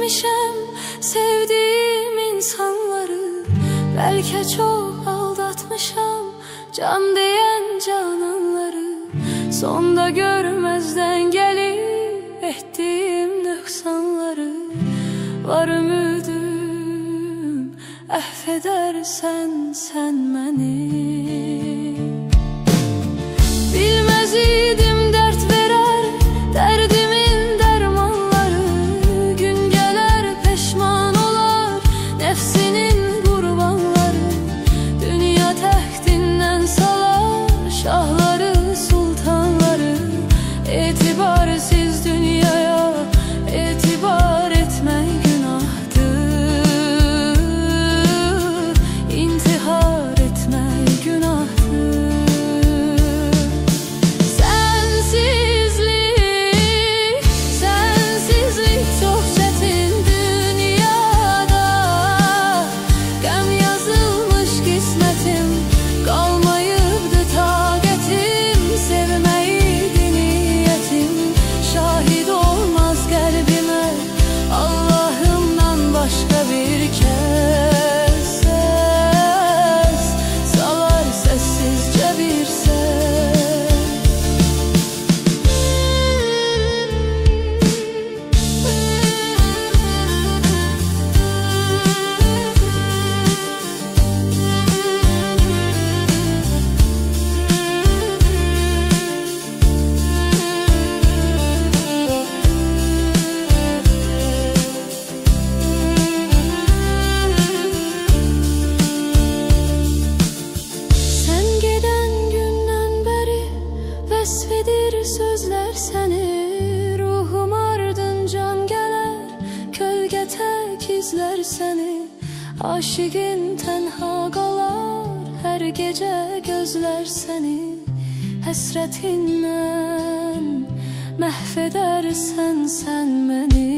etmişəm sevdiğim insanları. Belki çok aldatmışam can diyen cananları. Sonda görmezden gelip ettiğim nöksanları. Var ümidim affedersen sen beni. Bilmez idim dert verer derdimin dermanları. Gün gelir peşman olar nefsinin kurbanları. Dünya tehtinden salar şahları sultanları. İtibarsiz dünyaya itibar etme günahtır. İntihar etme günahtır. Sensizlik çok çetin dünyada. Gəm yazılmış kismetim kalmayıbdı taqetim. Sevmeydi niyetim şahit olmaz kalbime Allah'ımdan başka bir kez ses salar sessizce bir ses. Sen giden günden beri vesvedir sözler seni. Ruhum ardıncan gelir kölge tek izler seni. Aşıkın tenha kalar her gece gözler seni. Hasretinden mahvedersen sen beni.